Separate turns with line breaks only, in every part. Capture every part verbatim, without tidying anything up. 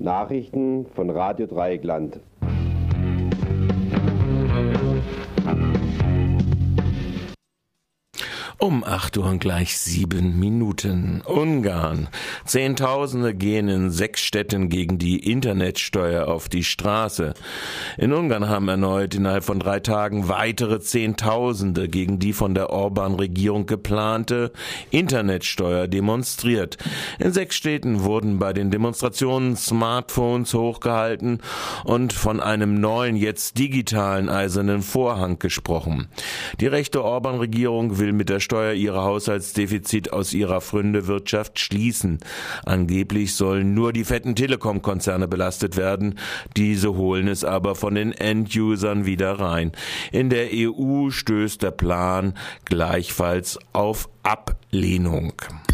Nachrichten von Radio Dreieckland.
Um acht Uhr und gleich sieben Minuten. Ungarn. Zehntausende gehen in sechs Städten gegen die Internetsteuer auf die Straße. In Ungarn haben erneut innerhalb von drei Tagen weitere Zehntausende gegen die von der Orban-Regierung geplante Internetsteuer demonstriert. In sechs Städten wurden bei den Demonstrationen Smartphones hochgehalten und von einem neuen, jetzt digitalen eisernen Vorhang gesprochen. Die rechte Orban-Regierung will mit der Steuer ihre Haushaltsdefizit aus ihrer Pfründewirtschaft schließen. Angeblich sollen nur die fetten Telekom-Konzerne belastet werden. Diese holen es aber von den End-Usern wieder rein. In der E U stößt der Plan gleichfalls auf Ablehnung.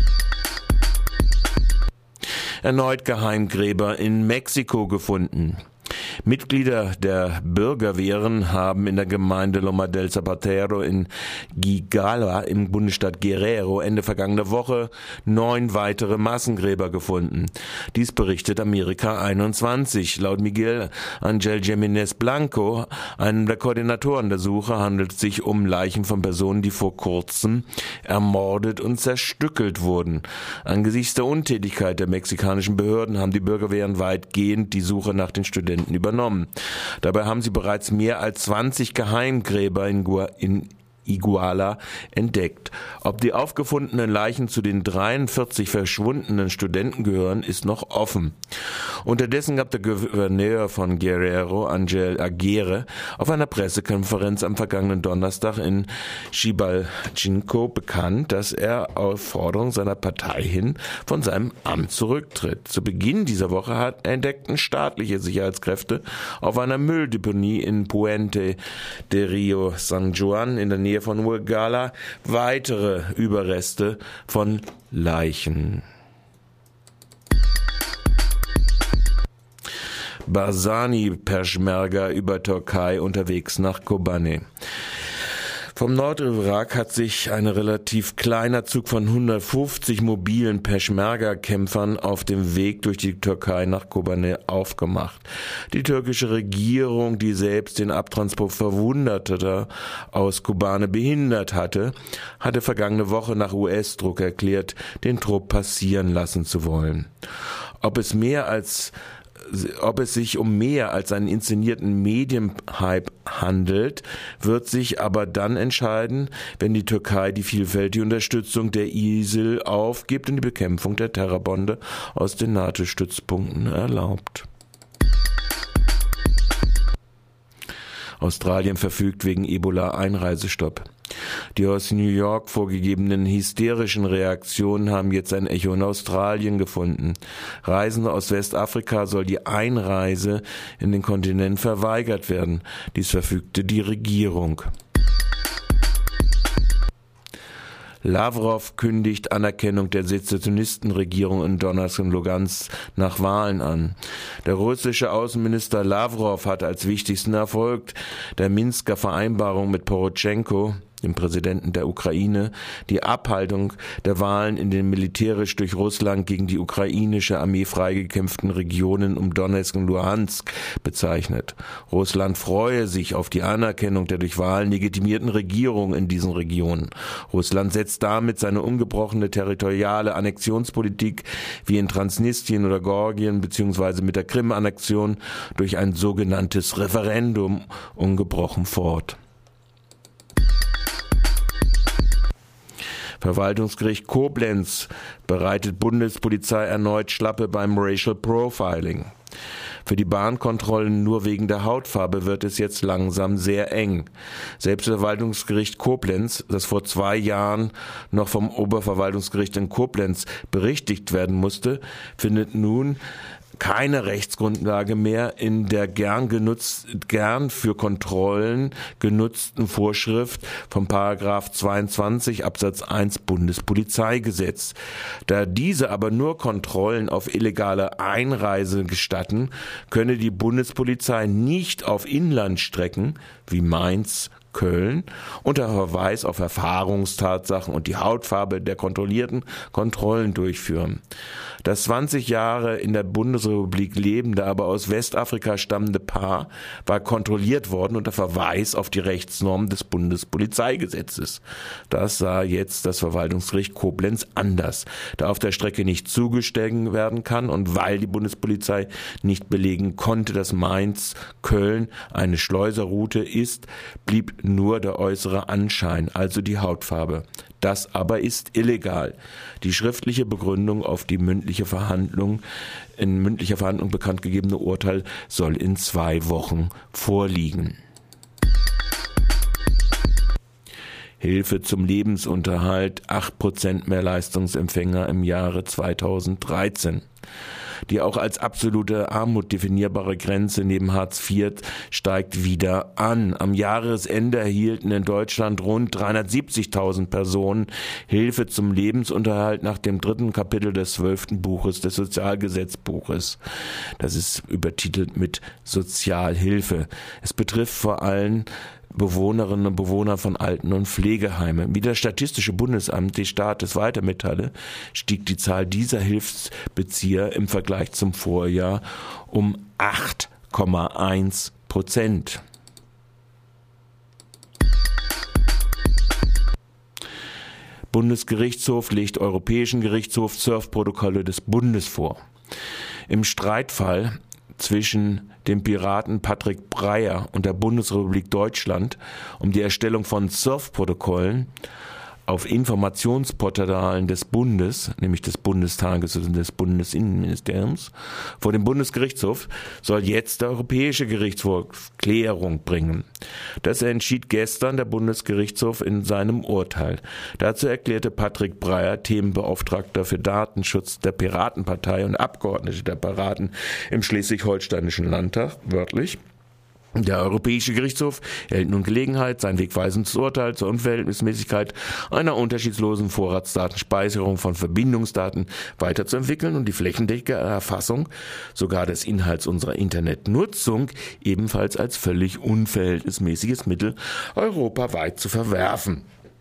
Erneut Geheimgräber in Mexiko gefunden. Mitglieder der Bürgerwehren haben in der Gemeinde Loma del Zapatero in Gigala im Bundesstaat Guerrero Ende vergangener Woche neun weitere Massengräber gefunden. Dies berichtet Amerika einundzwanzig. Laut Miguel Angel Jiménez Blanco, einem der Koordinatoren der Suche, handelt es sich um Leichen von Personen, die vor kurzem ermordet und zerstückelt wurden. Angesichts der Untätigkeit der mexikanischen Behörden haben die Bürgerwehren weitgehend die Suche nach den Studenten übernommen. Dabei haben sie bereits mehr als zwanzig Geheimgräber in, Gua- in Iguala entdeckt. Ob die aufgefundenen Leichen zu den dreiundvierzig verschwundenen Studenten gehören, ist noch offen. Unterdessen gab der Gouverneur von Guerrero, Angel Aguirre, auf einer Pressekonferenz am vergangenen Donnerstag in Xibalcinco bekannt, dass er auf Forderung seiner Partei hin von seinem Amt zurücktritt. Zu Beginn dieser Woche hat entdeckten staatliche Sicherheitskräfte auf einer Mülldeponie in Puente de Rio San Juan in der Nähe von Uruguay weitere Überreste von Leichen. Barzani-Peschmerga über Türkei unterwegs nach Kobane. Vom Nordirak hat sich ein relativ kleiner Zug von hundertfünfzig mobilen Peschmerga-Kämpfern auf dem Weg durch die Türkei nach Kobane aufgemacht. Die türkische Regierung, die selbst den Abtransport Verwundeter aus Kobane behindert hatte, hatte vergangene Woche nach U S-Druck erklärt, den Trupp passieren lassen zu wollen. Ob es mehr als Ob es sich um mehr als einen inszenierten Medienhype handelt, wird sich aber dann entscheiden, wenn die Türkei die vielfältige Unterstützung der I S I L aufgibt und die Bekämpfung der Terrorbande aus den NATO-Stützpunkten erlaubt. Australien verfügt wegen Ebola Einreisestopp. Die aus New York vorgegebenen hysterischen Reaktionen haben jetzt ein Echo in Australien gefunden. Reisende aus Westafrika soll die Einreise in den Kontinent verweigert werden. Dies verfügte die Regierung. Lavrov kündigt Anerkennung der Sezessionistenregierung in Donetsk und Lugansk nach Wahlen an. Der russische Außenminister Lavrov hat als wichtigsten Erfolg der Minsker Vereinbarung mit Poroschenko, dem Präsidenten der Ukraine, die Abhaltung der Wahlen in den militärisch durch Russland gegen die ukrainische Armee freigekämpften Regionen um Donetsk und Luhansk bezeichnet. Russland freue sich auf die Anerkennung der durch Wahlen legitimierten Regierung in diesen Regionen. Russland setzt damit seine ungebrochene territoriale Annexionspolitik wie in Transnistrien oder Georgien bzw. mit der Krim-Annexion durch ein sogenanntes Referendum ungebrochen fort. Verwaltungsgericht Koblenz bereitet Bundespolizei erneut Schlappe beim Racial Profiling. Für die Bahnkontrollen nur wegen der Hautfarbe wird es jetzt langsam sehr eng. Selbst das Verwaltungsgericht Koblenz, das vor zwei Jahren noch vom Oberverwaltungsgericht in Koblenz berichtigt werden musste, findet nun keine Rechtsgrundlage mehr in der gern genutzt, gern für Kontrollen genutzten Vorschrift vom Paragraph zweiundzwanzig Absatz eins Bundespolizeigesetz. Da diese aber nur Kontrollen auf illegale Einreise gestatten, könne die Bundespolizei nicht auf Inlandstrecken wie Mainz, Köln unter Verweis auf Erfahrungstatsachen und die Hautfarbe der Kontrollierten Kontrollen durchführen. Das zwanzig Jahre in der Bundesrepublik lebende, aber aus Westafrika stammende Paar war kontrolliert worden unter Verweis auf die Rechtsnormen des Bundespolizeigesetzes. Das sah jetzt das Verwaltungsgericht Koblenz anders, da auf der Strecke nicht zugestiegen werden kann und weil die Bundespolizei nicht belegen konnte, dass Mainz-Köln eine Schleuserroute ist, blieb nur der äußere Anschein, also die Hautfarbe. Das aber ist illegal. Die schriftliche Begründung auf die mündliche Verhandlung, in mündlicher Verhandlung bekannt gegebene Urteil soll in zwei Wochen vorliegen. Hilfe zum Lebensunterhalt, acht Prozent mehr Leistungsempfänger im Jahre zweitausenddreizehn. Die auch als absolute Armut definierbare Grenze neben Hartz vier steigt wieder an. Am Jahresende erhielten in Deutschland rund dreihundertsiebzigtausend Personen Hilfe zum Lebensunterhalt nach dem dritten Kapitel des zwölften Buches des Sozialgesetzbuches. Das ist übertitelt mit Sozialhilfe. Es betrifft vor allem Bewohnerinnen und Bewohner von Alten- und Pflegeheimen. Wie das Statistische Bundesamt des Staates weiter mitteile, stieg die Zahl dieser Hilfsbezieher im Vergleich zum Vorjahr um acht Komma eins Prozent. Bundesgerichtshof legt Europäischen Gerichtshof Surf-Protokolle des Bundes vor. Im Streitfall zwischen dem Piraten Patrick Breyer und der Bundesrepublik Deutschland um die Erstellung von Surf-Protokollen auf Informationsportalen des Bundes, nämlich des Bundestages und des Bundesinnenministeriums, vor dem Bundesgerichtshof soll jetzt der Europäische Gerichtshof Klärung bringen. Das entschied gestern der Bundesgerichtshof in seinem Urteil. Dazu erklärte Patrick Breyer, Themenbeauftragter für Datenschutz der Piratenpartei und Abgeordneter der Piraten im Schleswig-Holsteinischen Landtag, wörtlich: Der Europäische Gerichtshof erhält nun Gelegenheit, sein wegweisendes Urteil zur Unverhältnismäßigkeit einer unterschiedslosen Vorratsdatenspeicherung von Verbindungsdaten weiterzuentwickeln und die flächendeckende Erfassung sogar des Inhalts unserer Internetnutzung ebenfalls als völlig unverhältnismäßiges Mittel europaweit zu verwerfen.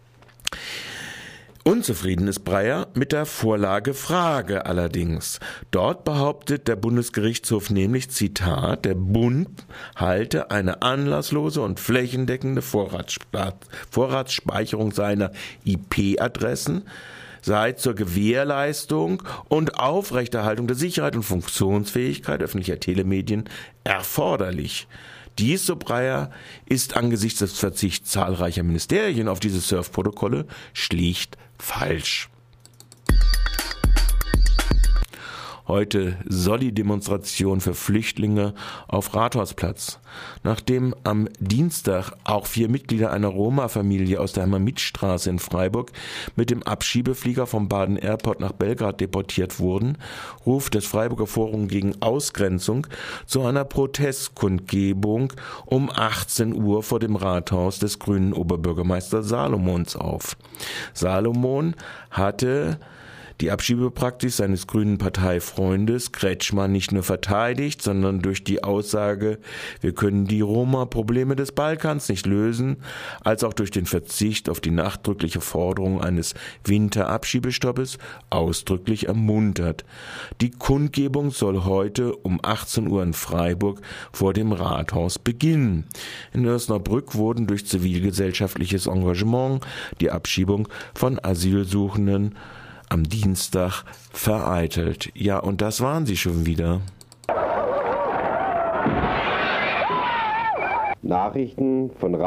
Unzufrieden ist Breyer mit der Vorlage Frage allerdings. Dort behauptet der Bundesgerichtshof nämlich, Zitat, der Bund halte eine anlasslose und flächendeckende Vorratsspeicherung seiner I P-Adressen sei zur Gewährleistung und Aufrechterhaltung der Sicherheit und Funktionsfähigkeit öffentlicher Telemedien erforderlich. Dies, so Breyer, ist angesichts des Verzichts zahlreicher Ministerien auf diese Surf-Protokolle schlicht falsch. Heute Solli-Demonstration für Flüchtlinge auf Rathausplatz. Nachdem am Dienstag auch vier Mitglieder einer Roma-Familie aus der Hammermitstraße in Freiburg mit dem Abschiebeflieger vom Baden Airport nach Belgrad deportiert wurden, ruft das Freiburger Forum gegen Ausgrenzung zu einer Protestkundgebung um achtzehn Uhr vor dem Rathaus des grünen Oberbürgermeisters Salomons auf. Salomon hatte die Abschiebepraxis seines grünen Parteifreundes Kretschmann nicht nur verteidigt, sondern durch die Aussage, wir können die Roma-Probleme des Balkans nicht lösen, als auch durch den Verzicht auf die nachdrückliche Forderung eines Winterabschiebestoppes ausdrücklich ermuntert. Die Kundgebung soll heute um achtzehn Uhr in Freiburg vor dem Rathaus beginnen. In Osnabrück wurden durch zivilgesellschaftliches Engagement die Abschiebung von Asylsuchenden am Dienstag vereitelt. Ja, und das waren sie schon wieder.
Nachrichten von